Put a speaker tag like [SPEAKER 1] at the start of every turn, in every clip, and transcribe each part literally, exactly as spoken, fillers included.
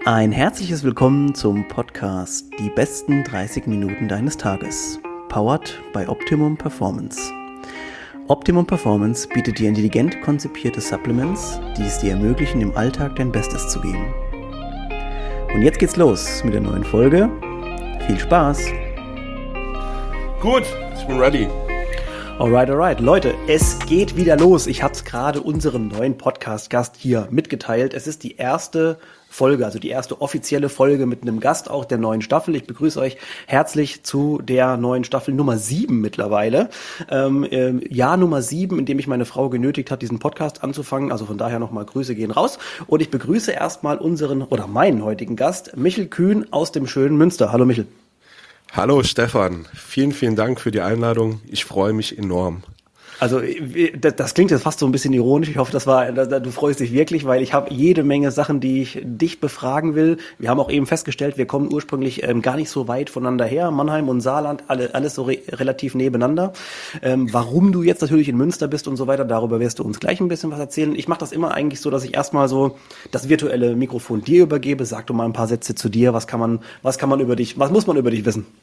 [SPEAKER 1] Ein herzliches Willkommen zum Podcast Die besten dreißig Minuten deines Tages, powered by Optimum Performance. Optimum Performance bietet dir intelligent konzipierte Supplements, die es dir ermöglichen, im Alltag dein Bestes zu geben. Und jetzt geht's los mit der neuen Folge. Viel Spaß!
[SPEAKER 2] Gut, ich bin ready.
[SPEAKER 1] Alright, alright. Leute, es geht wieder los. Ich habe es gerade unserem neuen Podcast-Gast hier mitgeteilt. Es ist die erste Folge, also die erste offizielle Folge mit einem Gast auch der neuen Staffel. Ich begrüße euch herzlich zu der neuen Staffel Nummer sieben mittlerweile. Ähm, äh, Jahr Nummer sieben, in dem ich meine Frau genötigt habe, diesen Podcast anzufangen. Also von daher nochmal Grüße gehen raus. Und ich begrüße erstmal unseren oder meinen heutigen Gast, Michel Kühn aus dem schönen Münster. Hallo Michel.
[SPEAKER 2] Hallo Stefan, vielen, vielen Dank für die Einladung. Ich freue mich enorm.
[SPEAKER 1] Also das klingt jetzt fast so ein bisschen ironisch. Ich hoffe, das war, du freust dich wirklich, weil ich habe jede Menge Sachen, die ich dich befragen will. Wir haben auch eben festgestellt, wir kommen ursprünglich ähm, gar nicht so weit voneinander her. Mannheim und Saarland, alle, alles so re- relativ nebeneinander. Ähm, warum du jetzt natürlich in Münster bist und so weiter, darüber wirst du uns gleich ein bisschen was erzählen. Ich mache das immer eigentlich so, dass ich erstmal so das virtuelle Mikrofon dir übergebe. Sag du mal ein paar Sätze zu dir. Was kann man, was kann man über dich, was muss man über dich wissen?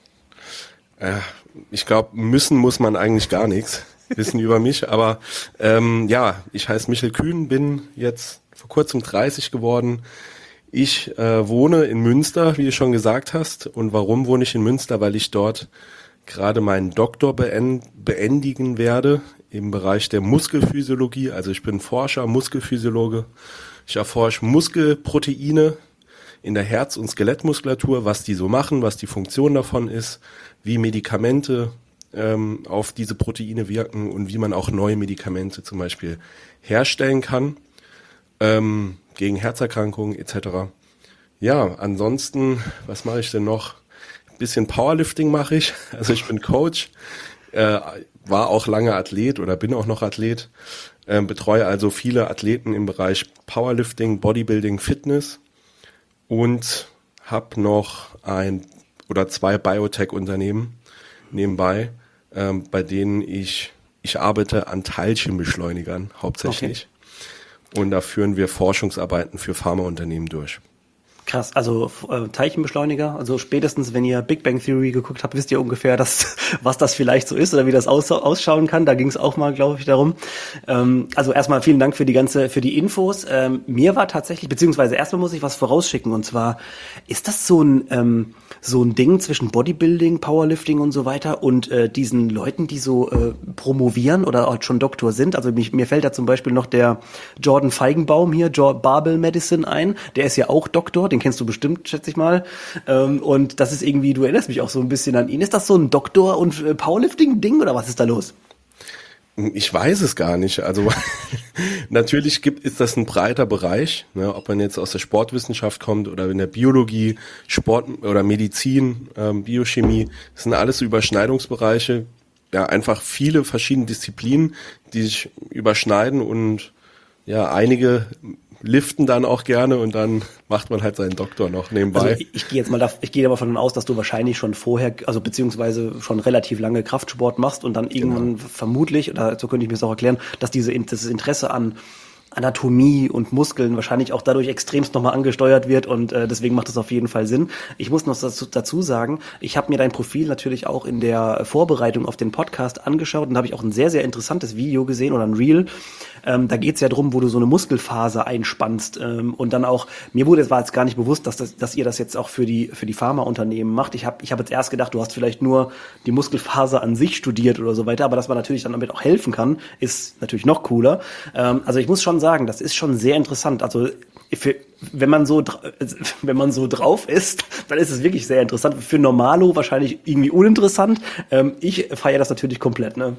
[SPEAKER 2] Äh, ich glaube, müssen muss man eigentlich gar nichts wissen über mich, aber ähm, ja, ich heiße Michel Kühn, bin jetzt vor kurzem dreißig geworden. Ich äh, wohne in Münster, wie du schon gesagt hast. Und warum wohne ich in Münster? Weil ich dort gerade meinen Doktor beend- beendigen werde im Bereich der Muskelphysiologie. Also ich bin Forscher, Muskelphysiologe. Ich erforsche Muskelproteine in der Herz- und Skelettmuskulatur, was die so machen, was die Funktion davon ist, wie Medikamente ähm, auf diese Proteine wirken und wie man auch neue Medikamente zum Beispiel herstellen kann, ähm, gegen Herzerkrankungen et cetera. Ja, ansonsten, was mache ich denn noch? Ein bisschen Powerlifting mache ich, also ich bin Coach, äh, war auch lange Athlet oder bin auch noch Athlet, äh, betreue also viele Athleten im Bereich Powerlifting, Bodybuilding, Fitness und habe noch ein oder zwei Biotech-Unternehmen nebenbei, ähm, bei denen ich, ich arbeite an Teilchenbeschleunigern hauptsächlich. Okay. Und da führen wir Forschungsarbeiten für Pharmaunternehmen durch.
[SPEAKER 1] Krass, also äh, Teilchenbeschleuniger, also spätestens, wenn ihr Big Bang Theory geguckt habt, wisst ihr ungefähr, dass, was das vielleicht so ist oder wie das aus, ausschauen kann. Da ging es auch mal, glaube ich, darum. Ähm, also erstmal vielen Dank für die ganze, für die Infos. Ähm, mir war tatsächlich, beziehungsweise erstmal muss ich was vorausschicken, und zwar, ist das so ein ähm, so ein Ding zwischen Bodybuilding, Powerlifting und so weiter und äh, diesen Leuten, die so äh, promovieren oder auch schon Doktor sind? Also mich, mir fällt da zum Beispiel noch der Jordan Feigenbaum hier, Barbell Medicine ein. Der ist ja auch Doktor, den kennst du bestimmt, schätze ich mal. Ähm, und das ist irgendwie, du erinnerst mich auch so ein bisschen an ihn. Ist das so ein Doktor- und äh, Powerlifting-Ding oder was ist da los?
[SPEAKER 2] Ich weiß es gar nicht. Also natürlich gibt, ist das ein breiter Bereich, ne, ob man jetzt aus der Sportwissenschaft kommt oder in der Biologie, Sport oder Medizin, ähm, Biochemie. Das sind alles so Überschneidungsbereiche. Ja, einfach viele verschiedene Disziplinen, die sich überschneiden und ja, einige liften dann auch gerne und dann macht man halt seinen Doktor noch nebenbei.
[SPEAKER 1] Also ich, ich gehe jetzt mal da, ich gehe davon aus, dass du wahrscheinlich schon vorher, also beziehungsweise schon relativ lange Kraftsport machst und dann irgendwann genau. vermutlich, oder so könnte ich mir das auch erklären, dass diese das Interesse an Anatomie und Muskeln wahrscheinlich auch dadurch extremst nochmal angesteuert wird und äh, deswegen macht das auf jeden Fall Sinn. Ich muss noch dazu, dazu sagen, ich habe mir dein Profil natürlich auch in der Vorbereitung auf den Podcast angeschaut und da habe ich auch ein sehr, sehr interessantes Video gesehen oder ein Reel. Ähm, da geht's ja drum, wo du so eine Muskelfaser einspannst ähm, und dann auch, mir wurde, es war jetzt gar nicht bewusst, dass, das, dass ihr das jetzt auch für die für die Pharmaunternehmen macht. Ich habe ich hab jetzt erst gedacht, du hast vielleicht nur die Muskelfaser an sich studiert oder so weiter, aber dass man natürlich dann damit auch helfen kann, ist natürlich noch cooler. Ähm, also ich muss schon sagen, das ist schon sehr interessant. Also für, wenn man so wenn man so drauf ist, dann ist es wirklich sehr interessant. Für Normalo wahrscheinlich irgendwie uninteressant. Ähm, ich feiere das natürlich komplett, ne?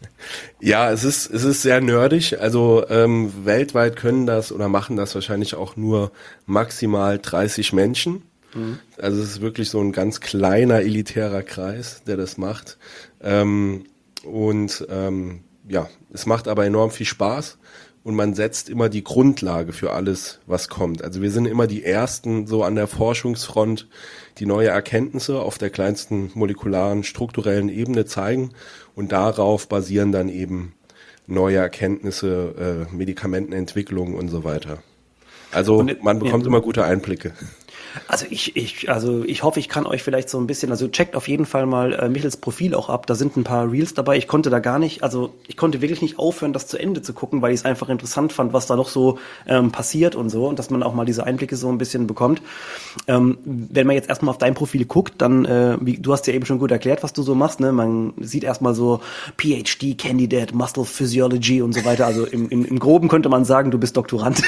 [SPEAKER 2] Ja, es ist es ist sehr nerdig. Also ähm, weltweit können das oder machen das wahrscheinlich auch nur maximal dreißig Menschen. Mhm. Also es ist wirklich so ein ganz kleiner elitärer Kreis, der das macht. Ähm, und ähm, ja, es macht aber enorm viel Spaß. Und man setzt immer die Grundlage für alles, was kommt. Also wir sind immer die Ersten so an der Forschungsfront, die neue Erkenntnisse auf der kleinsten molekularen, strukturellen Ebene zeigen. Und darauf basieren dann eben neue Erkenntnisse, äh, Medikamentenentwicklung und so weiter. Also
[SPEAKER 1] Und,
[SPEAKER 2] man bekommt
[SPEAKER 1] ja.
[SPEAKER 2] immer gute Einblicke.
[SPEAKER 1] Also ich, ich, also ich hoffe, ich kann euch vielleicht so ein bisschen, also checkt auf jeden Fall mal äh, Michels Profil auch ab. Da sind ein paar Reels dabei. Ich konnte da gar nicht, also ich konnte wirklich nicht aufhören, das zu Ende zu gucken, weil ich es einfach interessant fand, was da noch so ähm, passiert und so und dass man auch mal diese Einblicke so ein bisschen bekommt. Ähm, wenn man jetzt erstmal auf dein Profil guckt, dann, äh, wie, du hast ja eben schon gut erklärt, was du so machst, ne? Man sieht erstmal so P H D Candidate, Muscle Physiology und so weiter. Also im, im, im Groben könnte man sagen, du bist Doktorand.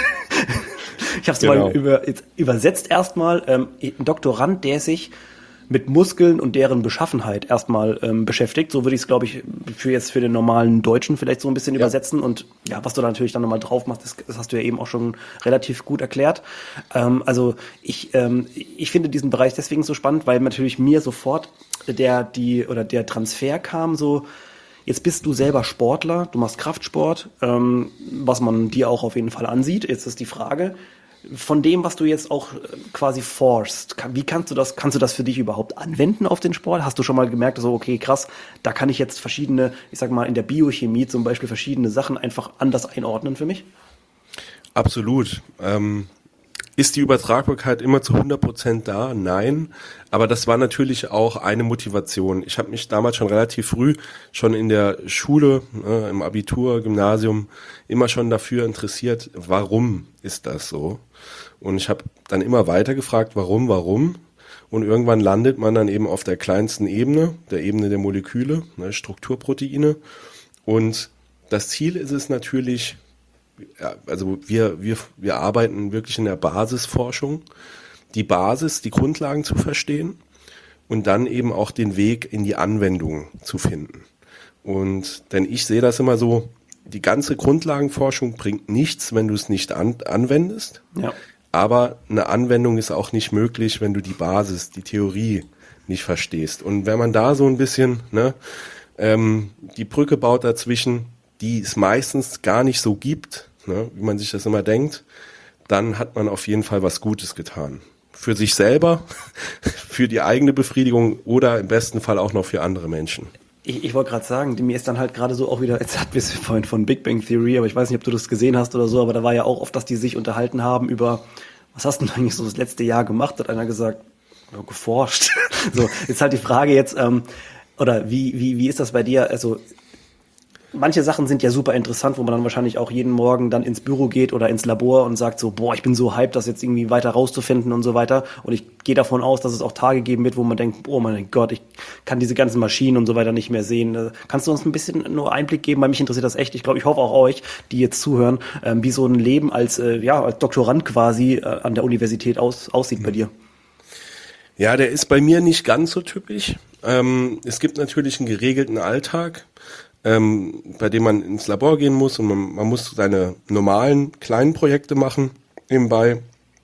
[SPEAKER 1] Ich habe es
[SPEAKER 2] Genau.
[SPEAKER 1] mal über, jetzt übersetzt erstmal, ähm, ein Doktorand, der sich mit Muskeln und deren Beschaffenheit erstmal ähm, beschäftigt. So würde ich es, glaube ich, für jetzt für den normalen Deutschen vielleicht so ein bisschen
[SPEAKER 2] Ja.
[SPEAKER 1] übersetzen. Und ja, was du da natürlich dann nochmal drauf machst, das, das hast du ja eben auch schon relativ gut erklärt. Ähm, also ich, ähm, ich finde diesen Bereich deswegen so spannend, weil natürlich mir sofort der, die, oder der Transfer kam, so, jetzt bist du selber Sportler, du machst Kraftsport, ähm, was man dir auch auf jeden Fall ansieht. Jetzt ist die Frage, von dem, was du jetzt auch äh, quasi forst, kann, wie kannst du das, kannst du das für dich überhaupt anwenden auf den Sport? Hast du schon mal gemerkt, so, okay, krass, da kann ich jetzt verschiedene, ich sag mal, in der Biochemie zum Beispiel verschiedene Sachen einfach anders einordnen für mich?
[SPEAKER 2] Absolut. Ähm, ist die Übertragbarkeit immer zu hundert Prozent da? Nein. Aber das war natürlich auch eine Motivation. Ich habe mich damals schon relativ früh, schon in der Schule, äh, im Abitur, Gymnasium, immer schon dafür interessiert, warum ist das so? Und ich habe dann immer weiter gefragt, warum, warum? Und irgendwann landet man dann eben auf der kleinsten Ebene, der Ebene der Moleküle, ne, Strukturproteine. Und das Ziel ist es natürlich, ja, also wir, wir, wir arbeiten wirklich in der Basisforschung, die Basis, die Grundlagen zu verstehen und dann eben auch den Weg in die Anwendung zu finden. Und denn ich sehe das immer so, die ganze Grundlagenforschung bringt nichts, wenn du es nicht an, anwendest.
[SPEAKER 1] Ja.
[SPEAKER 2] Aber eine Anwendung ist auch nicht möglich, wenn du die Basis, die Theorie nicht verstehst. Und wenn man da so ein bisschen ne, ähm, die Brücke baut dazwischen, die es meistens gar nicht so gibt, ne, wie man sich das immer denkt, dann hat man auf jeden Fall was Gutes getan. Für sich selber, für die eigene Befriedigung oder im besten Fall auch noch für andere Menschen.
[SPEAKER 1] Ich, ich wollte gerade sagen, mir ist dann halt gerade so auch wieder, jetzt hatten wir es vorhin von Big Bang Theory, aber ich weiß nicht, ob du das gesehen hast oder so, aber da war ja auch oft, dass die sich unterhalten haben über, was hast du denn eigentlich so das letzte Jahr gemacht? Hat einer gesagt, ja, geforscht. So, jetzt halt die Frage jetzt, ähm, oder wie, wie, wie ist das bei dir? Also, manche Sachen sind ja super interessant, wo man dann wahrscheinlich auch jeden Morgen dann ins Büro geht oder ins Labor und sagt so, boah, ich bin so hyped, das jetzt irgendwie weiter rauszufinden und so weiter. Und ich gehe davon aus, dass es auch Tage geben wird, wo man denkt, oh mein Gott, ich kann diese ganzen Maschinen und so weiter nicht mehr sehen. Kannst du uns ein bisschen nur Einblick geben? Weil mich interessiert das echt. Ich glaube, ich hoffe auch euch, die jetzt zuhören, wie so ein Leben als, ja, als Doktorand quasi an der Universität aus, aussieht bei dir.
[SPEAKER 2] Ja, der ist bei mir nicht ganz so typisch. Ähm, es gibt natürlich einen geregelten Alltag, ähm, bei dem man ins Labor gehen muss und man, man muss seine normalen kleinen Projekte machen nebenbei.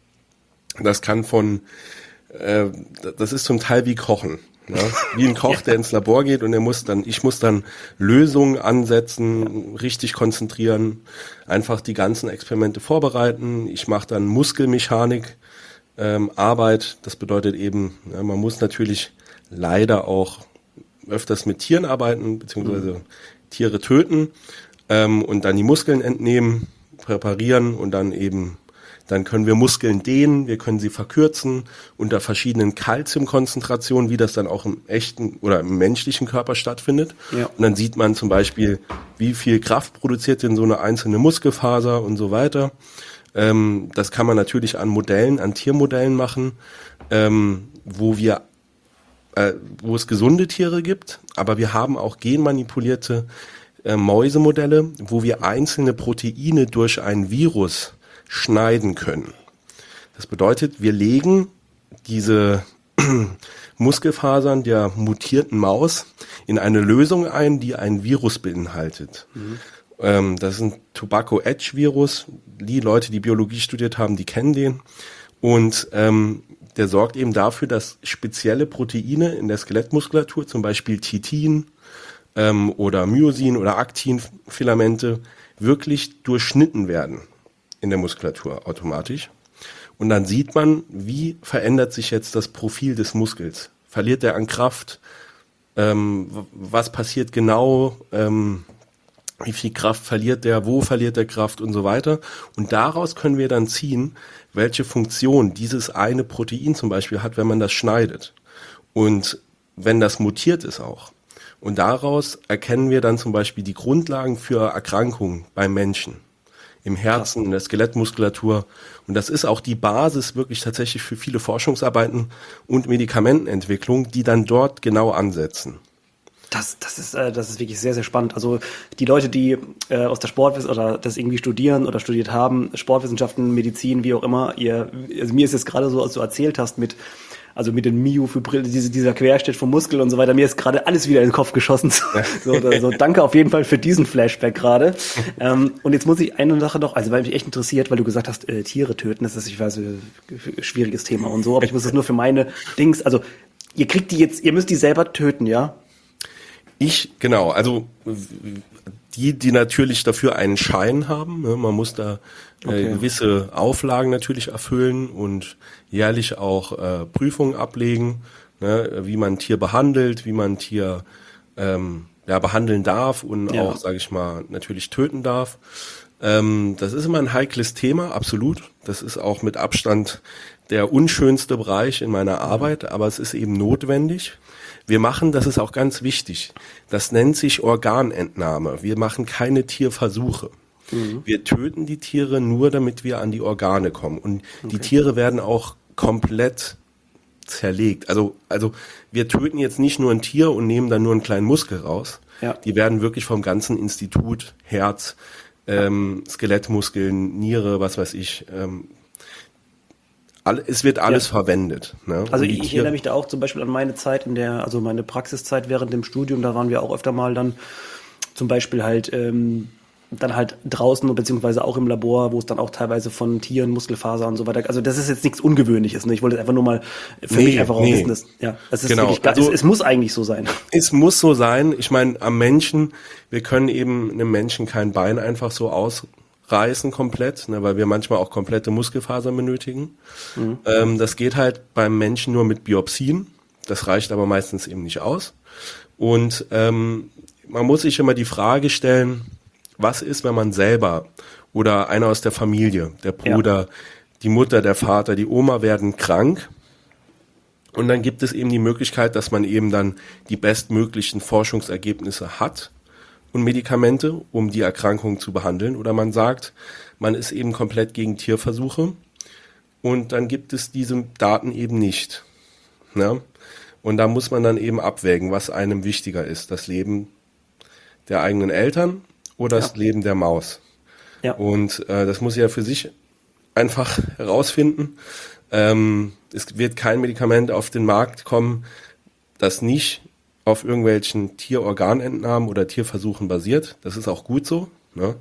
[SPEAKER 2] Das kann von, äh, das ist zum Teil wie Kochen. Ne? Wie ein Koch, der ins Labor geht und er muss dann, ich muss dann Lösungen ansetzen, richtig konzentrieren, einfach die ganzen Experimente vorbereiten. Ich mache dann Muskelmechanik, ähm, Arbeit. Das bedeutet eben, ja, man muss natürlich leider auch öfters mit Tieren arbeiten, beziehungsweise mhm. Tiere töten ähm, und dann die Muskeln entnehmen, präparieren und dann eben, dann können wir Muskeln dehnen, wir können sie verkürzen unter verschiedenen Calciumkonzentrationen, wie das dann auch im echten oder im menschlichen Körper stattfindet. Ja. Und dann sieht man zum Beispiel, wie viel Kraft produziert denn so eine einzelne Muskelfaser und so weiter. Ähm, das kann man natürlich an Modellen, an Tiermodellen machen, ähm, wo wir Äh, wo es gesunde Tiere gibt, aber wir haben auch genmanipulierte äh, Mäusemodelle, wo wir einzelne Proteine durch ein Virus schneiden können. Das bedeutet, wir legen diese Muskelfasern der mutierten Maus in eine Lösung ein, die ein Virus beinhaltet. Mhm. Ähm, das ist ein Tobacco-Edge-Virus. Die Leute, die Biologie studiert haben, die kennen den. Und ähm, der sorgt eben dafür, dass spezielle Proteine in der Skelettmuskulatur, zum Beispiel Titin ähm, oder Myosin oder Aktinfilamente, wirklich durchschnitten werden in der Muskulatur automatisch. Und dann sieht man, wie verändert sich jetzt das Profil des Muskels. Verliert er an Kraft? Ähm, was passiert genau? Ähm, wie viel Kraft verliert der, wo verliert der Kraft und so weiter. Und daraus können wir dann ziehen, welche Funktion dieses eine Protein zum Beispiel hat, wenn man das schneidet. Und wenn das mutiert ist auch. Und daraus erkennen wir dann zum Beispiel die Grundlagen für Erkrankungen beim Menschen. Im Herzen, in der Skelettmuskulatur. Und das ist auch die Basis wirklich tatsächlich für viele Forschungsarbeiten und Medikamentenentwicklung, die dann dort genau ansetzen.
[SPEAKER 1] Das, das ist, äh, das ist wirklich sehr, sehr spannend. Also die Leute, die äh, aus der Sportwissenschaft oder das irgendwie studieren oder studiert haben, Sportwissenschaften, Medizin, wie auch immer, ihr, also mir ist jetzt gerade so, als du erzählt hast mit, also mit den Myofibrillen, diese, dieser Querschnitt vom Muskel und so weiter, mir ist gerade alles wieder in den Kopf geschossen. So, so, danke auf jeden Fall für diesen Flashback gerade. Ähm, und jetzt muss ich eine Sache noch, also weil mich echt interessiert, weil du gesagt hast, äh, Tiere töten, das ist, ich weiß, ein schwieriges Thema und so, aber ich muss das nur für meine Dings, also ihr kriegt die jetzt, ihr müsst die selber töten, ja?
[SPEAKER 2] Ich, genau, also die, die natürlich dafür einen Schein haben, ne, man muss da äh,
[SPEAKER 1] Okay.
[SPEAKER 2] gewisse Auflagen natürlich erfüllen und jährlich auch äh, Prüfungen ablegen, ne, wie man ein Tier behandelt, wie man ein Tier ähm, ja, behandeln darf und
[SPEAKER 1] Ja.
[SPEAKER 2] auch, sage ich mal, natürlich töten darf. Ähm, das ist immer ein heikles Thema, absolut. Das ist auch mit Abstand der unschönste Bereich in meiner Arbeit, aber es ist eben notwendig. Wir machen, das ist auch ganz wichtig, das nennt sich Organentnahme. Wir machen keine Tierversuche. Mhm. Wir töten die Tiere nur, damit wir an die Organe kommen. Und okay. die Tiere werden auch komplett zerlegt. Also, also wir töten jetzt nicht nur ein Tier und nehmen dann nur einen kleinen Muskel raus.
[SPEAKER 1] Ja.
[SPEAKER 2] Die werden wirklich vom ganzen Institut, Herz, ähm, Skelettmuskeln, Niere, was weiß ich, ähm, es wird alles ja. verwendet. Ne?
[SPEAKER 1] Also ich, ich erinnere mich da auch zum Beispiel an meine Zeit in der, also meine Praxiszeit während dem Studium, da waren wir auch öfter mal dann zum Beispiel halt ähm, dann halt draußen beziehungsweise auch im Labor, wo es dann auch teilweise von Tieren, Muskelfaser und so weiter. Also das ist jetzt nichts Ungewöhnliches. Ne? Ich wollte einfach nur mal für nee, mich einfach auch nee. wissen, dass ja, das ist
[SPEAKER 2] genau.
[SPEAKER 1] wirklich, also, es, es muss eigentlich so sein.
[SPEAKER 2] Es muss so sein. Ich meine, am Menschen, wir können eben einem Menschen kein Bein einfach so ausreißen komplett, ne, weil wir manchmal auch komplette Muskelfasern benötigen. Mhm. Ähm, das geht halt beim Menschen nur mit Biopsien. Das reicht aber meistens eben nicht aus. Und ähm, man muss sich immer die Frage stellen, was ist, wenn man selber oder einer aus der Familie, der Bruder, ja. die Mutter, der Vater, die Oma werden krank und dann gibt es eben die Möglichkeit, dass man eben dann die bestmöglichen Forschungsergebnisse hat und Medikamente, um die Erkrankung zu behandeln, oder man sagt, man ist eben komplett gegen Tierversuche und dann gibt es diese Daten eben nicht. Ja? Und da muss man dann eben abwägen, was einem wichtiger ist, das Leben der eigenen Eltern oder ja. das Leben der Maus. Ja. Und äh, das muss ja für sich einfach herausfinden. Ähm, es wird kein Medikament auf den Markt kommen, das nicht auf irgendwelchen Tierorganentnahmen oder Tierversuchen basiert. Das ist auch gut so. Ne?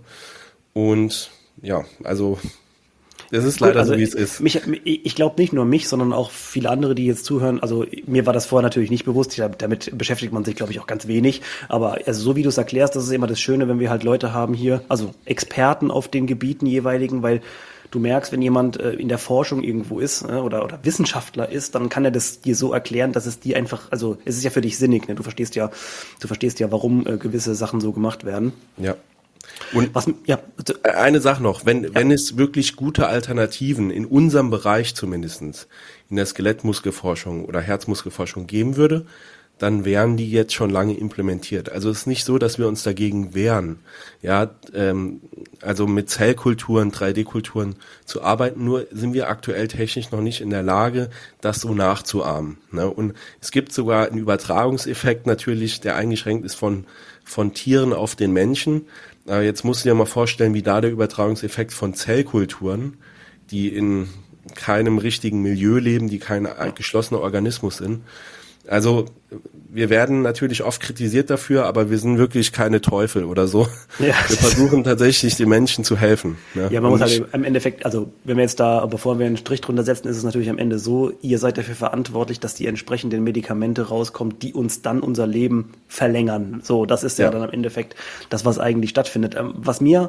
[SPEAKER 2] Und ja, also das ist leider also so, wie es ist.
[SPEAKER 1] Mich, ich glaube nicht nur mich, sondern auch viele andere, die jetzt zuhören. Also mir war das vorher natürlich nicht bewusst. Ich, damit beschäftigt man sich, glaube ich, auch ganz wenig. Aber also so wie du es erklärst, das ist immer das Schöne, wenn wir halt Leute haben hier, also Experten auf den Gebieten jeweiligen, weil du merkst, wenn jemand äh, in der Forschung irgendwo ist äh, oder oder Wissenschaftler ist, dann kann er das dir so erklären, dass es dir einfach, also es ist ja für dich sinnig. Ne? Du verstehst ja, du verstehst ja, warum äh, gewisse Sachen so gemacht werden.
[SPEAKER 2] Ja. Und
[SPEAKER 1] was, ja,
[SPEAKER 2] eine Sache noch, wenn, ja. wenn es wirklich gute Alternativen in unserem Bereich zumindestens in der Skelettmuskelforschung oder Herzmuskelforschung geben würde, dann wären die jetzt schon lange implementiert. Also es ist nicht so, dass wir uns dagegen wehren, ja, ähm, also mit Zellkulturen, drei D-Kulturen zu arbeiten, nur sind wir aktuell technisch noch nicht in der Lage, das so nachzuahmen. Ne? Und es gibt sogar einen Übertragungseffekt natürlich, der eingeschränkt ist von, von Tieren auf den Menschen. Aber jetzt musst du dir mal vorstellen, wie da der Übertragungseffekt von Zellkulturen, die in keinem richtigen Milieu leben, die kein geschlossener Organismus sind. Also wir werden natürlich oft kritisiert dafür, aber wir sind wirklich keine Teufel oder so. Ja. Wir versuchen tatsächlich den Menschen zu helfen. Ne?
[SPEAKER 1] Ja, man muss halt im Endeffekt, also wenn wir jetzt da, bevor wir einen Strich drunter setzen, ist es natürlich am Ende so, ihr seid dafür verantwortlich, dass die entsprechenden Medikamente rauskommen, die uns dann unser Leben verlängern. So, das ist ja, ja dann im Endeffekt das, was eigentlich stattfindet. Was mir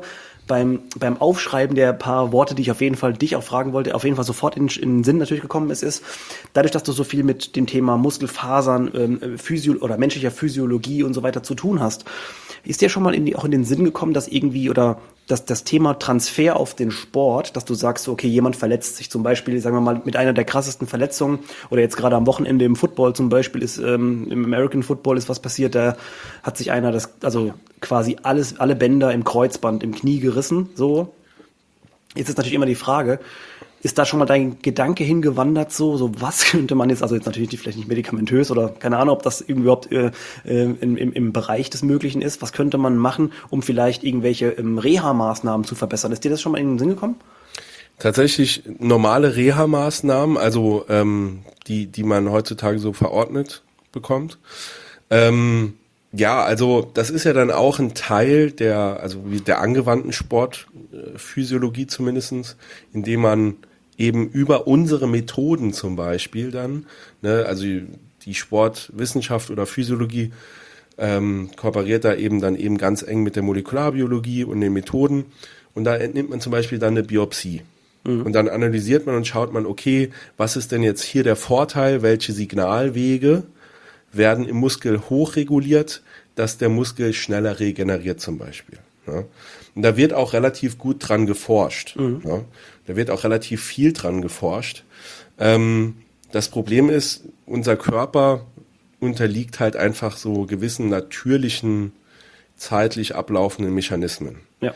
[SPEAKER 1] beim, beim Aufschreiben der paar Worte, die ich auf jeden Fall dich auch fragen wollte, auf jeden Fall sofort in, in den Sinn natürlich gekommen ist, ist, dadurch, dass du so viel mit dem Thema Muskelfasern, ähm, Physio- oder menschlicher Physiologie und so weiter zu tun hast, ist dir schon mal in die, auch in den Sinn gekommen, dass irgendwie oder dass das Thema Transfer auf den Sport, dass du sagst, okay, jemand verletzt sich zum Beispiel, sagen wir mal, mit einer der krassesten Verletzungen oder jetzt gerade am Wochenende im Football zum Beispiel ist, ähm, im American Football ist was passiert, da hat sich einer das, also quasi alles, alle Bänder im Kreuzband, im Knie gerissen, so. Jetzt ist natürlich immer die Frage, ist da schon mal dein Gedanke hingewandert, so, so was könnte man jetzt, also jetzt natürlich vielleicht nicht medikamentös oder keine Ahnung, ob das irgendwie überhaupt äh, im, im, im Bereich des Möglichen ist, was könnte man machen, um vielleicht irgendwelche ähm, Reha-Maßnahmen zu verbessern? Ist dir das schon mal in den Sinn gekommen?
[SPEAKER 2] Tatsächlich normale Reha-Maßnahmen, also ähm, die, die man heutzutage so verordnet bekommt. Ähm, ja, also das ist ja dann auch ein Teil der, also der angewandten Sportphysiologie zumindestens, indem man eben über unsere Methoden zum Beispiel dann, ne, also die Sportwissenschaft oder Physiologie ähm, kooperiert da eben dann eben ganz eng mit der Molekularbiologie und den Methoden und da entnimmt man zum Beispiel dann eine Biopsie. Mhm. Und dann analysiert man und schaut man, okay, was ist denn jetzt hier der Vorteil, welche Signalwege werden im Muskel hochreguliert, dass der Muskel schneller regeneriert zum Beispiel. Ja. Und da wird auch relativ gut dran geforscht. Mhm. Ja. Da wird auch relativ viel dran geforscht. Ähm, das Problem ist, unser Körper unterliegt halt einfach so gewissen natürlichen, zeitlich ablaufenden Mechanismen. Ja.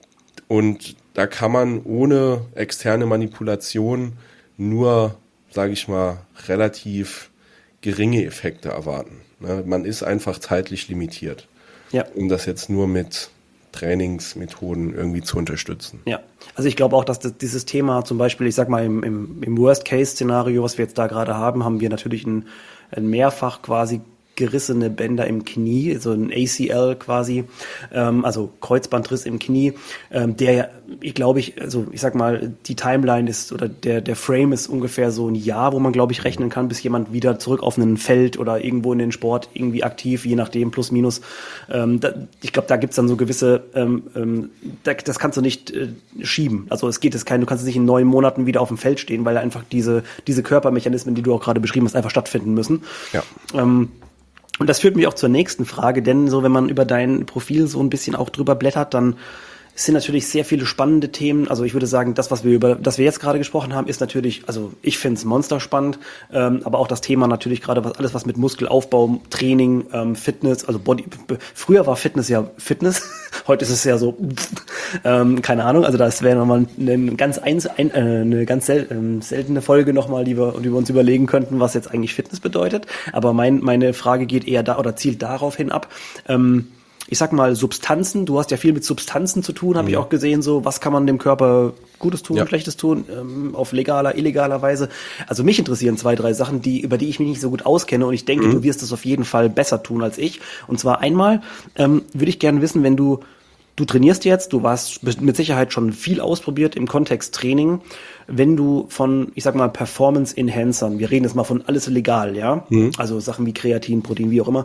[SPEAKER 2] Und da kann man ohne externe Manipulation nur, sage ich mal, relativ geringe Effekte erwarten. Ne? Man ist einfach zeitlich limitiert, ja. Um das jetzt nur mit Trainingsmethoden irgendwie zu unterstützen.
[SPEAKER 1] Ja, also ich glaube auch, dass das, dieses Thema zum Beispiel, ich sag mal, im, im, im Worst-Case-Szenario, was wir jetzt da gerade haben, haben wir natürlich ein, ein mehrfach quasi gerissene Bänder im Knie, so ein A C L quasi, ähm, also Kreuzbandriss im Knie, ähm, der, ich glaube ich, also ich sag mal, die Timeline ist oder der der Frame ist ungefähr so ein Jahr, wo man glaube ich rechnen kann, bis jemand wieder zurück auf ein Feld oder irgendwo in den Sport irgendwie aktiv, je nachdem, plus minus. Ähm, da, ich glaube, da gibt's dann so gewisse, ähm, ähm, da, das kannst du nicht äh, schieben. Also es geht es kein, du kannst nicht in neun Monaten wieder auf dem Feld stehen, weil einfach diese diese Körpermechanismen, die du auch gerade beschrieben hast, einfach stattfinden müssen. Ja. Ähm, Und das führt mich auch zur nächsten Frage, denn so, wenn man über dein Profil so ein bisschen auch drüber blättert, dann sind natürlich sehr viele spannende Themen. Also ich würde sagen, das, was wir über, das wir jetzt gerade gesprochen haben, ist natürlich, also ich finde es monsterspannend, ähm, aber auch das Thema natürlich gerade was alles, was mit Muskelaufbau, Training, ähm, Fitness, also Body. Früher war Fitness ja Fitness, heute ist es ja so, ähm, keine Ahnung. Also das wäre nochmal eine ganz eins, ein, äh, eine ganz sel ähm, seltene Folge nochmal, die wir, die wir uns überlegen könnten, was jetzt eigentlich Fitness bedeutet. Aber mein, meine Frage geht eher da oder zielt darauf hin ab. Ähm, Ich sag mal, Substanzen, du hast ja viel mit Substanzen zu tun, habe mhm. ich auch gesehen, so, was kann man dem Körper Gutes tun, ja. Schlechtes tun, ähm, auf legaler, illegaler Weise. Also mich interessieren zwei, drei Sachen, die, über die ich mich nicht so gut auskenne und ich denke, mhm. du wirst es auf jeden Fall besser tun als ich. Und zwar einmal ähm, würde ich gerne wissen, wenn du, du trainierst jetzt, du warst mit Sicherheit schon viel ausprobiert im Kontext Training, wenn du von, ich sag mal, Performance-Enhancern, wir reden jetzt mal von alles legal, ja, mhm. also Sachen wie Kreatin, Protein, wie auch immer,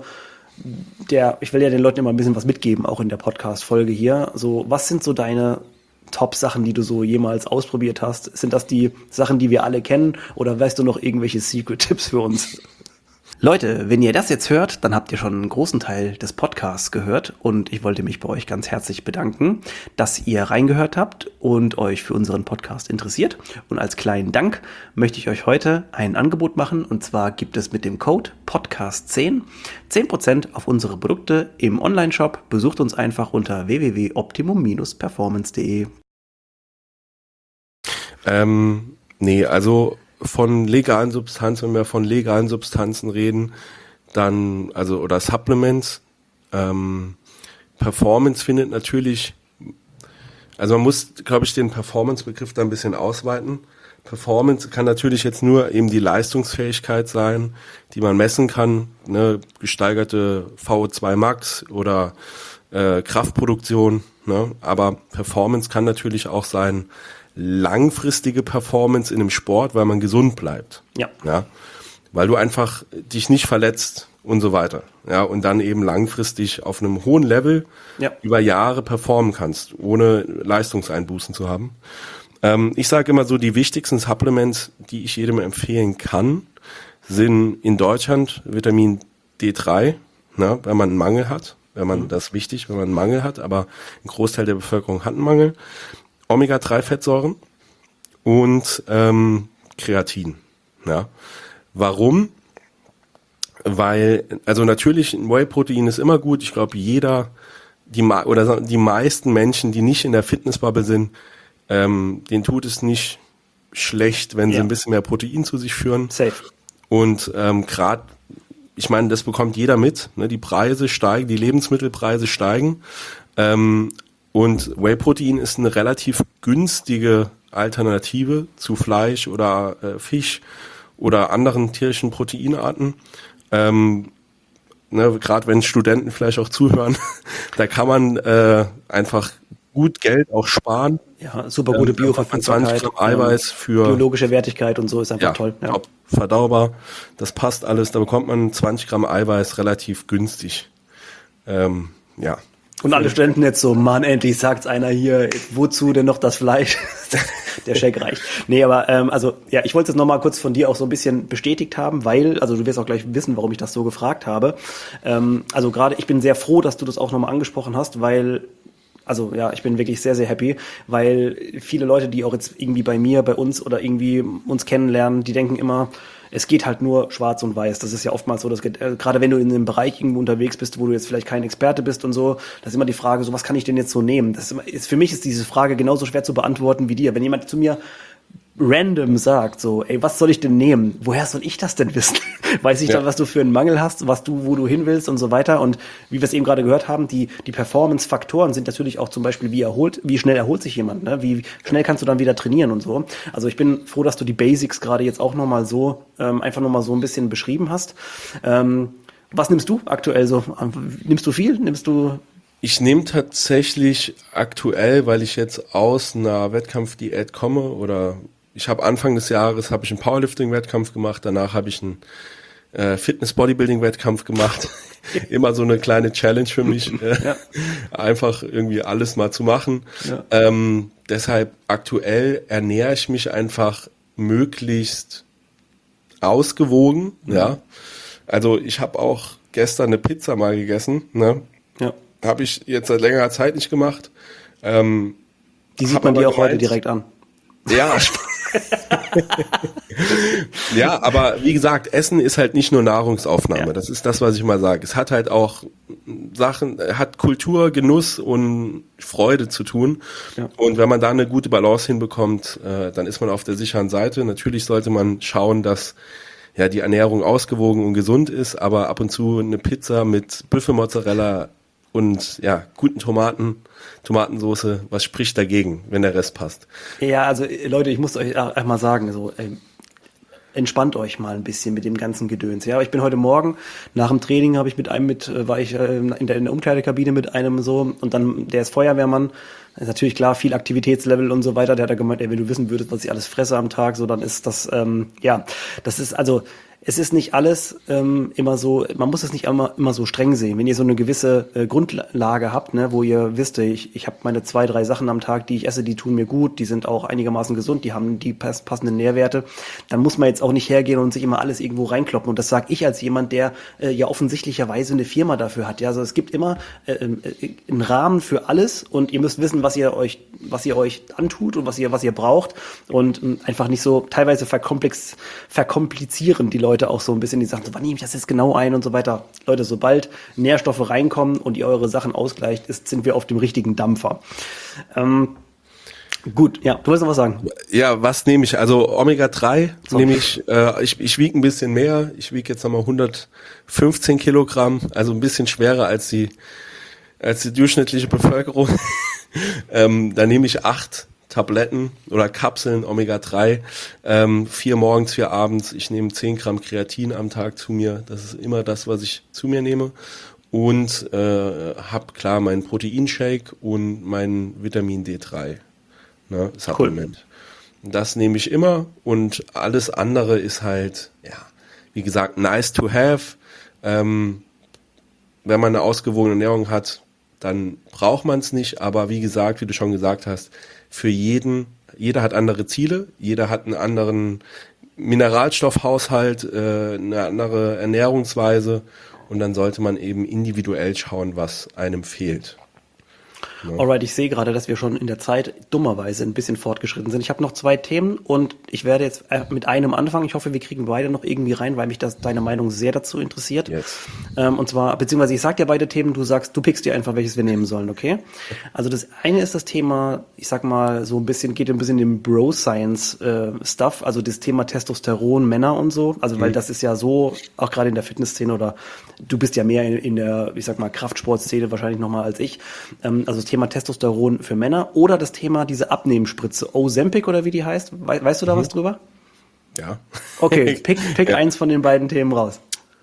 [SPEAKER 1] der, ich will ja den Leuten immer ein bisschen was mitgeben, auch in der Podcast-Folge hier. So, was sind so deine Top-Sachen, die du so jemals ausprobiert hast? Sind das die Sachen, die wir alle kennen? Oder weißt du noch irgendwelche Secret-Tipps für uns? Leute, wenn ihr das jetzt hört, dann habt ihr schon einen großen Teil des Podcasts gehört und ich wollte mich bei euch ganz herzlich bedanken, dass ihr reingehört habt und euch für unseren Podcast interessiert. Und als kleinen Dank möchte ich euch heute ein Angebot machen und zwar gibt es mit dem Code Podcast zehn zehn Prozent auf unsere Produkte im Onlineshop. Besucht uns einfach unter w w w punkt optimum Bindestrich performance punkt de.
[SPEAKER 2] Ähm, nee, also von legalen Substanzen, wenn wir von legalen Substanzen reden, dann, also, oder Supplements, ähm, Performance findet natürlich, also man muss, glaube ich, den Performance-Begriff da ein bisschen ausweiten. Performance kann natürlich jetzt nur eben die Leistungsfähigkeit sein, die man messen kann, ne, gesteigerte V O zwei Max oder äh, Kraftproduktion, ne, aber Performance kann natürlich auch sein, langfristige Performance in einem Sport, weil man gesund bleibt. Ja. Ja. Weil du einfach dich nicht verletzt und so weiter. Ja, und dann eben langfristig auf einem hohen Level
[SPEAKER 1] ja.
[SPEAKER 2] über Jahre performen kannst, ohne Leistungseinbußen zu haben. Ähm, ich sage immer so, die wichtigsten Supplements, die ich jedem empfehlen kann, sind in Deutschland Vitamin D drei, ne, wenn man einen Mangel hat. Wenn man, mhm. das ist wichtig, wenn man einen Mangel hat, aber ein Großteil der Bevölkerung hat einen Mangel. Omega drei Fettsäuren und ähm, Kreatin. Ja. Warum? Weil, also natürlich, ein Whey-Protein ist immer gut. Ich glaube, jeder, die oder die meisten Menschen, die nicht in der Fitnessbubble sind, ähm, denen tut es nicht schlecht, wenn sie ja. ein bisschen mehr Protein zu sich führen.
[SPEAKER 1] Safe.
[SPEAKER 2] Und ähm, gerade, ich meine, das bekommt jeder mit. Ne? Die Preise steigen, die Lebensmittelpreise steigen. Ähm, und Whey-Protein ist eine relativ günstige Alternative zu Fleisch oder äh, Fisch oder anderen tierischen Proteinarten. Ähm, ne, gerade wenn Studenten vielleicht auch zuhören, da kann man äh, einfach gut Geld auch sparen.
[SPEAKER 1] Ja, super gute ähm, Bioverfügbarkeit,
[SPEAKER 2] zwanzig Gramm Eiweiß für
[SPEAKER 1] biologische Wertigkeit und so ist einfach
[SPEAKER 2] ja,
[SPEAKER 1] toll. Ja,
[SPEAKER 2] top, verdaubar, das passt alles. Da bekommt man zwanzig Gramm Eiweiß relativ günstig. Ähm, ja.
[SPEAKER 1] Und alle Studenten jetzt so, Mann, endlich sagt's einer hier, wozu denn noch das Fleisch? Der Shake reicht. Nee, aber ähm, also ja, ich wollte es nochmal kurz von dir auch so ein bisschen bestätigt haben, weil, also du wirst auch gleich wissen, warum ich das so gefragt habe. Ähm, also gerade, ich bin sehr froh, dass du das auch nochmal angesprochen hast, weil Also ja, ich bin wirklich sehr, sehr happy, weil viele Leute, die auch jetzt irgendwie bei mir, bei uns oder irgendwie uns kennenlernen, die denken immer, es geht halt nur schwarz und weiß. Das ist ja oftmals so, dass äh, gerade wenn du in einem Bereich irgendwo unterwegs bist, wo du jetzt vielleicht kein Experte bist und so, das ist immer die Frage, so was kann ich denn jetzt so nehmen? Das ist, immer, ist für mich ist diese Frage genauso schwer zu beantworten wie dir. Wenn jemand zu mir random sagt, so, ey, was soll ich denn nehmen? Woher soll ich das denn wissen? Weiß ich ja. dann, was du für einen Mangel hast, was du, wo du hin willst und so weiter. Und wie wir es eben gerade gehört haben, die, die Performance-Faktoren sind natürlich auch zum Beispiel, wie erholt, wie schnell erholt sich jemand, ne? Wie schnell kannst du dann wieder trainieren und so. Also ich bin froh, dass du die Basics gerade jetzt auch nochmal so, ähm, einfach nochmal so ein bisschen beschrieben hast. Ähm, was nimmst du aktuell so? Nimmst du viel? Nimmst du
[SPEAKER 2] Ich nehme tatsächlich aktuell, weil ich jetzt aus einer Wettkampfdiät komme oder ich habe Anfang des Jahres habe ich einen Powerlifting-Wettkampf gemacht, danach habe ich einen äh, Fitness-Bodybuilding-Wettkampf gemacht. Immer so eine kleine Challenge für mich, äh, ja. einfach irgendwie alles mal zu machen. Ja. Ähm, deshalb aktuell ernähre ich mich einfach möglichst ausgewogen. Mhm. Ja, also ich habe auch gestern eine Pizza mal gegessen. Ne? Ja. Habe ich jetzt seit längerer Zeit nicht gemacht. Ähm,
[SPEAKER 1] Die sieht man dir auch gemeint, heute direkt an.
[SPEAKER 2] Ja, ja, aber wie gesagt, Essen ist halt nicht nur Nahrungsaufnahme. Ja. Das ist das, was ich mal sage. Es hat halt auch Sachen, hat Kultur, Genuss und Freude zu tun. Ja. Und wenn man da eine gute Balance hinbekommt, äh, dann ist man auf der sicheren Seite. Natürlich sollte man schauen, dass ja die Ernährung ausgewogen und gesund ist, aber ab und zu eine Pizza mit Büffelmozzarella und ja, guten Tomaten, Tomatensoße, was spricht dagegen, wenn der Rest passt?
[SPEAKER 1] Ja, also Leute, ich muss euch auch mal sagen, so ey, entspannt euch mal ein bisschen mit dem ganzen Gedöns. Ja, ich bin heute Morgen nach dem Training habe ich mit einem mit war ich in der, in der Umkleidekabine mit einem so und dann der ist Feuerwehrmann. Ist natürlich klar, viel Aktivitätslevel und so weiter. Der hat da gemeint, ey, wenn du wissen würdest, was ich alles fresse am Tag, so dann ist das ähm, ja, das ist also es ist nicht alles ähm, immer so, man muss es nicht immer, immer so streng sehen. Wenn ihr so eine gewisse äh, Grundlage habt, ne, wo ihr wisst, ich, ich habe meine zwei, drei Sachen am Tag, die ich esse, die tun mir gut, die sind auch einigermaßen gesund, die haben die pass- passenden Nährwerte, dann muss man jetzt auch nicht hergehen und sich immer alles irgendwo reinkloppen. Und das sage ich als jemand, der äh, ja offensichtlicherweise eine Firma dafür hat. Ja, also es gibt immer äh, äh, einen Rahmen für alles und ihr müsst wissen, was ihr euch, was ihr euch antut und was ihr, was ihr braucht und äh, einfach nicht so teilweise verkomplex, verkomplizieren die Leute auch so ein bisschen, die sagen so, wann nehme ich das jetzt genau ein und so weiter. Leute, sobald Nährstoffe reinkommen und ihr eure Sachen ausgleicht, ist, sind wir auf dem richtigen Dampfer. Ähm, gut, ja, du wolltest noch was sagen.
[SPEAKER 2] Ja, was nehme ich? Also Omega drei so. nehme ich, äh, ich, ich wiege ein bisschen mehr, ich wiege jetzt nochmal hundertfünfzehn Kilogramm, also ein bisschen schwerer als die, als die durchschnittliche Bevölkerung. ähm, da nehme ich acht Tabletten oder Kapseln Omega drei, ähm, vier morgens, vier abends. Ich nehme zehn Gramm Kreatin am Tag zu mir. Das ist immer das, was ich zu mir nehme. Und äh, habe klar meinen Proteinshake und mein Vitamin D drei, ne, Supplement. Cool. Das nehme ich immer und alles andere ist halt, ja, wie gesagt, nice to have. Ähm, wenn man eine ausgewogene Ernährung hat, dann braucht man es nicht. Aber wie gesagt, wie du schon gesagt hast, für jeden, jeder hat andere Ziele, jeder hat einen anderen Mineralstoffhaushalt, äh, eine andere Ernährungsweise und dann sollte man eben individuell schauen, was einem fehlt.
[SPEAKER 1] Ja. Alright, ich sehe gerade, dass wir schon in der Zeit dummerweise ein bisschen fortgeschritten sind. Ich habe noch zwei Themen und ich werde jetzt mit einem anfangen. Ich hoffe, wir kriegen beide noch irgendwie rein, weil mich das deine Meinung sehr dazu interessiert.
[SPEAKER 2] Yes.
[SPEAKER 1] Ähm, und zwar, beziehungsweise ich sag dir beide Themen, du sagst, du pickst dir einfach, welches wir nehmen sollen, okay? Also das eine ist das Thema, ich sag mal, so ein bisschen, geht ein bisschen in den Bro-Science-Stuff, äh, also das Thema Testosteron, Männer und so. Also weil mhm. das ist ja so, auch gerade in der Fitnessszene oder du bist ja mehr in, in der, ich sag mal, Kraftsportszene wahrscheinlich nochmal als ich. Ähm, also das Thema Testosteron für Männer oder das Thema diese Abnehmspritze, Ozempic oder wie die heißt. We- weißt du da mhm. was drüber?
[SPEAKER 2] Ja.
[SPEAKER 1] Okay, pick, pick ja. eins von den beiden Themen raus.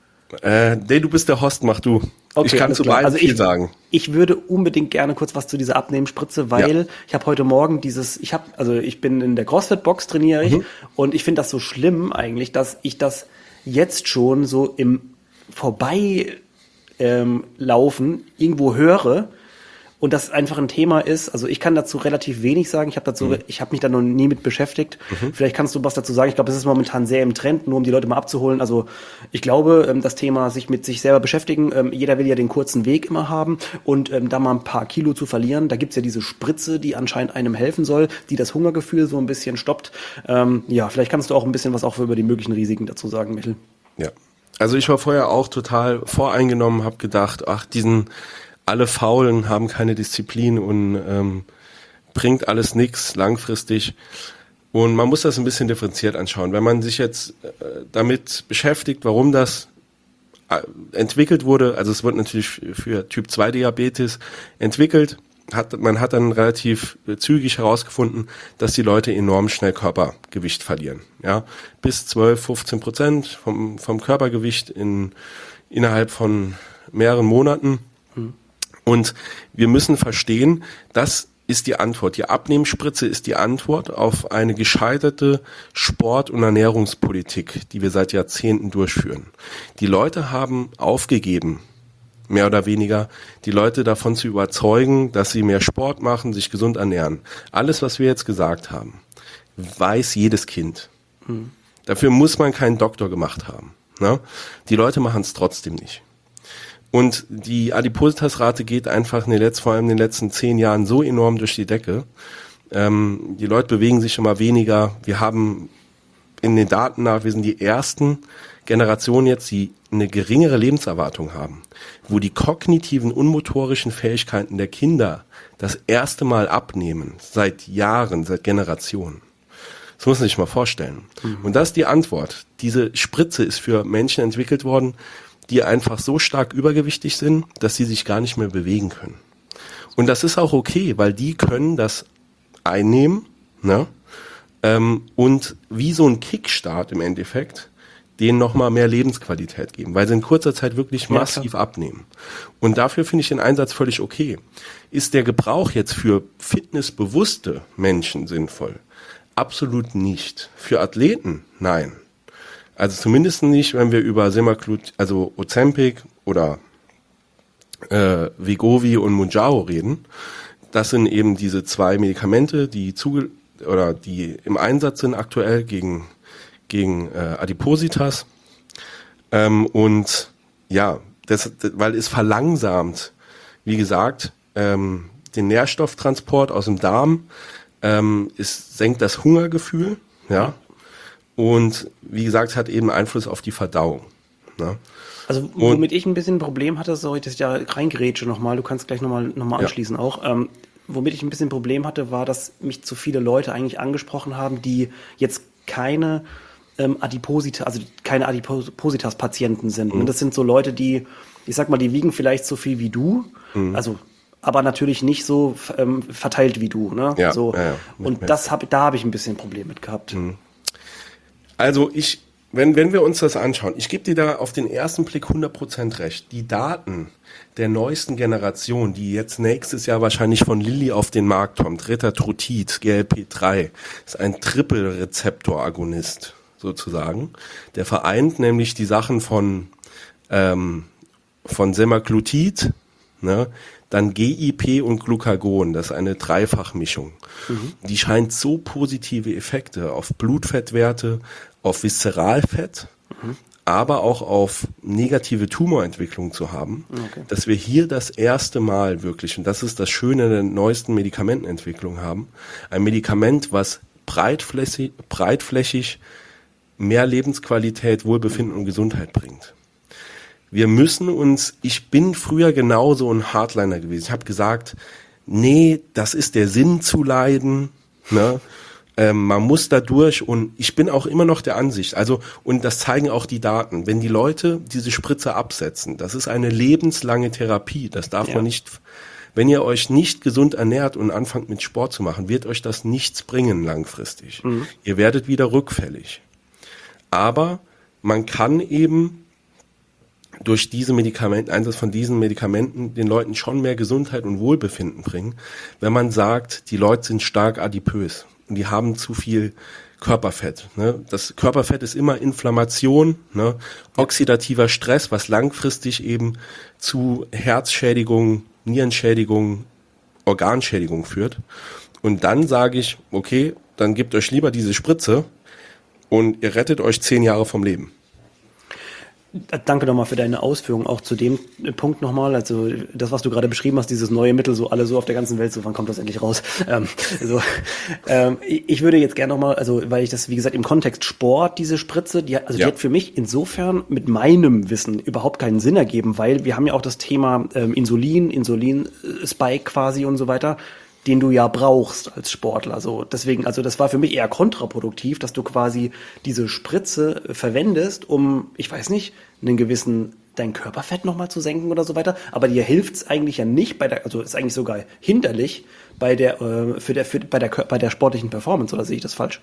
[SPEAKER 2] Äh, nee, du bist der Host, mach du.
[SPEAKER 1] Okay,
[SPEAKER 2] ich kann zu beiden
[SPEAKER 1] also
[SPEAKER 2] viel
[SPEAKER 1] ich,
[SPEAKER 2] sagen.
[SPEAKER 1] Ich würde unbedingt gerne kurz was zu dieser Abnehmspritze, weil ja. ich habe heute Morgen dieses, ich habe, also ich bin in der CrossFit-Box, trainiere ich mhm. und ich finde das so schlimm eigentlich, dass ich das jetzt schon so im Vorbeilaufen ähm, irgendwo höre. Und das einfach ein Thema ist, also ich kann dazu relativ wenig sagen, ich habe dazu, mhm. ich habe mich da noch nie mit beschäftigt. Mhm. Vielleicht kannst du was dazu sagen. Ich glaube, es ist momentan sehr im Trend, nur um die Leute mal abzuholen. Also ich glaube, das Thema sich mit sich selber beschäftigen, jeder will ja den kurzen Weg immer haben und da mal ein paar Kilo zu verlieren. Da gibt's ja diese Spritze, die anscheinend einem helfen soll, die das Hungergefühl so ein bisschen stoppt. Ja, vielleicht kannst du auch ein bisschen was auch über die möglichen Risiken dazu sagen, Michel.
[SPEAKER 2] Ja, also ich war vorher auch total voreingenommen, habe gedacht, ach, diesen alle Faulen haben keine Disziplin und ähm, bringt alles nix langfristig. Und man muss das ein bisschen differenziert anschauen. Wenn man sich jetzt äh, damit beschäftigt, warum das äh, entwickelt wurde, also es wird natürlich für Typ zwei Diabetes entwickelt, hat, man hat dann relativ zügig herausgefunden, dass die Leute enorm schnell Körpergewicht verlieren. Ja, bis zwölf, fünfzehn Prozent vom, vom Körpergewicht in, innerhalb von mehreren Monaten. Hm. Und wir müssen verstehen, das ist die Antwort. Die Abnehmspritze ist die Antwort auf eine gescheiterte Sport- und Ernährungspolitik, die wir seit Jahrzehnten durchführen. Die Leute haben aufgegeben, mehr oder weniger, die Leute davon zu überzeugen, dass sie mehr Sport machen, sich gesund ernähren. Alles, was wir jetzt gesagt haben, weiß jedes Kind. Mhm. Dafür muss man keinen Doktor gemacht haben. Ne? Die Leute machen es trotzdem nicht. Und die Adipositasrate geht einfach in den letzten, vor allem in den letzten zehn Jahren so enorm durch die Decke. Ähm, die Leute bewegen sich immer weniger. Wir haben in den Daten nach, wir sind die ersten Generationen jetzt, die eine geringere Lebenserwartung haben, wo die kognitiven und motorischen Fähigkeiten der Kinder das erste Mal abnehmen, seit Jahren, seit Generationen. Das muss man sich mal vorstellen. Mhm. Und das ist die Antwort. Diese Spritze ist für Menschen entwickelt worden, die einfach so stark übergewichtig sind, dass sie sich gar nicht mehr bewegen können. Und das ist auch okay, weil die können das einnehmen, ne? Ähm, und wie so ein Kickstart im Endeffekt, denen nochmal mehr Lebensqualität geben, weil sie in kurzer Zeit wirklich massiv ja, abnehmen. Und dafür finde ich den Einsatz völlig okay. Ist der Gebrauch jetzt für fitnessbewusste Menschen sinnvoll? Absolut nicht. Für Athleten? Nein. Also zumindest nicht, wenn wir über Semaglutid, also Ozempic oder äh, Wegovy und Mounjaro reden. Das sind eben diese zwei Medikamente, die zuge oder die im Einsatz sind aktuell gegen gegen äh, Adipositas. Ähm, und ja, das, weil es verlangsamt, wie gesagt, ähm, den Nährstofftransport aus dem Darm. Ähm, es senkt das Hungergefühl, ja. Und wie gesagt, es hat eben Einfluss auf die Verdauung. Ne?
[SPEAKER 1] Also womit ich ein bisschen ein Problem hatte, sorry, dass ich da reingerätsche nochmal, du kannst gleich nochmal noch mal anschließen ja. auch. Ähm, womit ich ein bisschen ein Problem hatte, war, dass mich zu viele Leute eigentlich angesprochen haben, die jetzt keine ähm, Adipositas, also keine Adipositas-Patienten sind. Mhm. Das sind so Leute, die, ich sag mal, die wiegen vielleicht so viel wie du, mhm. also aber natürlich nicht so ähm, verteilt wie du. Ne?
[SPEAKER 2] Ja,
[SPEAKER 1] so.
[SPEAKER 2] ja, ja.
[SPEAKER 1] Und das hab, da habe ich ein bisschen ein Problem mit gehabt.
[SPEAKER 2] Mhm. Also ich, wenn, wenn wir uns das anschauen, ich gebe dir da auf den ersten Blick hundert Prozent recht. Die Daten der neuesten Generation, die jetzt nächstes Jahr wahrscheinlich von Lilly auf den Markt kommt, Retatrutid, G L P drei, ist ein Triple-Rezeptor-Agonist sozusagen. Der vereint nämlich die Sachen von ähm, von Semaglutid, ne, dann G I P und Glucagon, das ist eine Dreifachmischung. Mhm. Die scheint so positive Effekte auf Blutfettwerte, auf Viszeralfett, mhm. aber auch auf negative Tumorentwicklung zu haben, okay. dass wir hier das erste Mal wirklich, und das ist das Schöne der neuesten Medikamentenentwicklung haben, ein Medikament, was breitflächig, breitflächig mehr Lebensqualität, Wohlbefinden und Gesundheit bringt. Wir müssen uns, ich bin früher genauso ein Hardliner gewesen. Ich habe gesagt, nee, das ist der Sinn zu leiden, ne? Ähm, man muss da durch, und ich bin auch immer noch der Ansicht, also, und das zeigen auch die Daten, wenn die Leute diese Spritze absetzen, das ist eine lebenslange Therapie, das darf ja. man nicht, wenn ihr euch nicht gesund ernährt und anfangt mit Sport zu machen, wird euch das nichts bringen langfristig. Mhm. Ihr werdet wieder rückfällig. Aber man kann eben durch diese Medikamente, Einsatz von diesen Medikamenten den Leuten schon mehr Gesundheit und Wohlbefinden bringen, wenn man sagt, die Leute sind stark adipös und die haben zu viel Körperfett. Ne? Das Körperfett ist immer Inflammation, ne? Oxidativer Stress, was langfristig eben zu Herzschädigung, Nierenschädigung, Organschädigung führt. Und dann sage ich, okay, dann gebt euch lieber diese Spritze und ihr rettet euch zehn Jahre vom Leben.
[SPEAKER 1] Danke nochmal für deine Ausführungen, auch zu dem Punkt nochmal, also das, was du gerade beschrieben hast, dieses neue Mittel, so alle so auf der ganzen Welt, so wann kommt das endlich raus? Ähm, so, ähm, ich würde jetzt gerne nochmal, also weil ich das, wie gesagt, im Kontext Sport, diese Spritze, die, also ja. die hat für mich insofern mit meinem Wissen überhaupt keinen Sinn ergeben, weil wir haben ja auch das Thema ähm, Insulin, Insulin-Spike quasi und so weiter, den du ja brauchst als Sportler. So, deswegen, also das war für mich eher kontraproduktiv, dass du quasi diese Spritze verwendest, um, ich weiß nicht, einen gewissen, dein Körperfett nochmal zu senken oder so weiter. Aber dir hilft's eigentlich ja nicht bei der, also ist eigentlich sogar hinderlich bei der, äh, für der, für, bei der, bei der sportlichen Performance, oder sehe ich das falsch?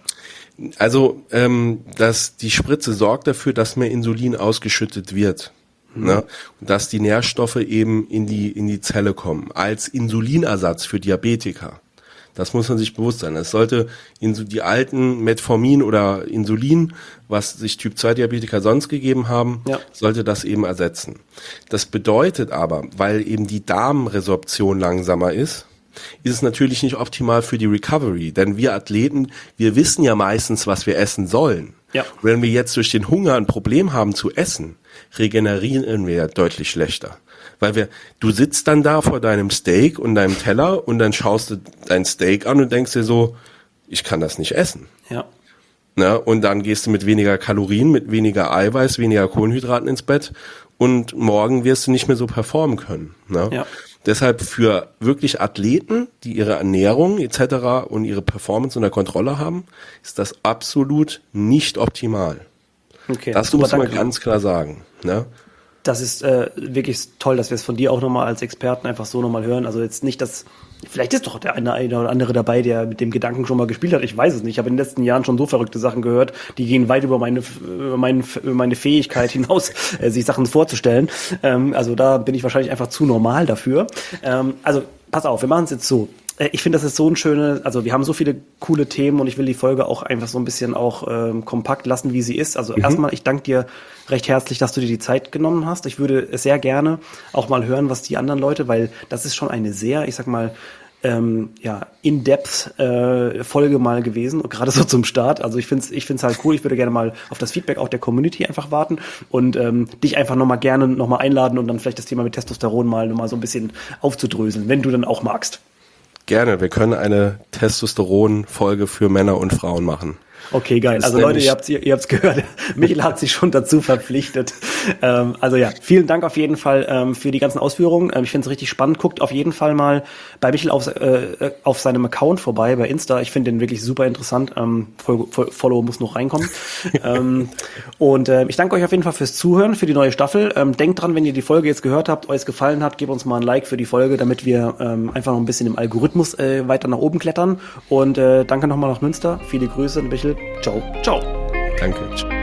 [SPEAKER 2] Also, ähm, dass die Spritze sorgt dafür, dass mehr Insulin ausgeschüttet wird. Mhm. Ne? Und dass die Nährstoffe eben in die, in die Zelle kommen, als Insulinersatz für Diabetiker. Das muss man sich bewusst sein. Es sollte die alten Metformin oder Insulin, was sich Typ zwei Diabetiker sonst gegeben haben, ja. sollte das eben ersetzen. Das bedeutet aber, weil eben die Darmresorption langsamer ist, ist es natürlich nicht optimal für die Recovery. Denn wir Athleten, wir wissen ja meistens, was wir essen sollen. Ja. Wenn wir jetzt durch den Hunger ein Problem haben zu essen, regenerieren wir ja deutlich schlechter. Weil wir, du sitzt dann da vor deinem Steak und deinem Teller und dann schaust du dein Steak an und denkst dir so, ich kann das nicht essen. Ja. Na, und dann gehst du mit weniger Kalorien, mit weniger Eiweiß, weniger Kohlenhydraten ins Bett und morgen wirst du nicht mehr so performen können. Na? Ja. Deshalb für wirklich Athleten, die ihre Ernährung et cetera und ihre Performance unter Kontrolle haben, ist das absolut nicht optimal. Okay, das super, muss man danke. ganz klar sagen. Ne?
[SPEAKER 1] Das ist äh, wirklich toll, dass wir es von dir auch nochmal als Experten einfach so nochmal hören. Also jetzt nicht, dass, vielleicht ist doch der eine, eine oder andere dabei, der mit dem Gedanken schon mal gespielt hat. Ich weiß es nicht. Ich habe in den letzten Jahren schon so verrückte Sachen gehört, die gehen weit über meine, über meine, über meine Fähigkeit hinaus, äh, sich Sachen vorzustellen. Ähm, also da bin ich wahrscheinlich einfach zu normal dafür. Ähm, also pass auf, wir machen es jetzt so. Ich finde, das ist so ein schöne, also wir haben so viele coole Themen und ich will die Folge auch einfach so ein bisschen auch ähm, kompakt lassen, wie sie ist. Also mhm. erstmal, ich danke dir recht herzlich, dass du dir die Zeit genommen hast. Ich würde sehr gerne auch mal hören, was die anderen Leute, weil das ist schon eine sehr, ich sag mal, ähm, ja, in-depth äh, Folge mal gewesen, gerade so zum Start. Also ich finde es ich find's halt cool. Ich würde gerne mal auf das Feedback auch der Community einfach warten und ähm, dich einfach nochmal gerne nochmal einladen und dann vielleicht das Thema mit Testosteron mal nochmal so ein bisschen aufzudröseln, wenn du dann auch magst.
[SPEAKER 2] Gerne, wir können eine Testosteron-Folge für Männer und Frauen machen.
[SPEAKER 1] Okay, geil. Also Leute, ihr habt's, ihr, ihr habt's gehört. Michael hat sich schon dazu verpflichtet. Ähm, also ja, vielen Dank auf jeden Fall ähm, für die ganzen Ausführungen. Ähm, ich finde es richtig spannend. Guckt auf jeden Fall mal bei Michael auf, äh, auf seinem Account vorbei, bei Insta. Ich finde den wirklich super interessant. Ähm, Follow muss noch reinkommen. ähm, und äh, ich danke euch auf jeden Fall fürs Zuhören, für die neue Staffel. Ähm, denkt dran, wenn ihr die Folge jetzt gehört habt, euch gefallen hat, gebt uns mal ein Like für die Folge, damit wir ähm, einfach noch ein bisschen im Algorithmus äh, weiter nach oben klettern. Und äh, danke nochmal nach Münster. Viele Grüße, Michael. Ciao. Ciao.
[SPEAKER 2] Danke.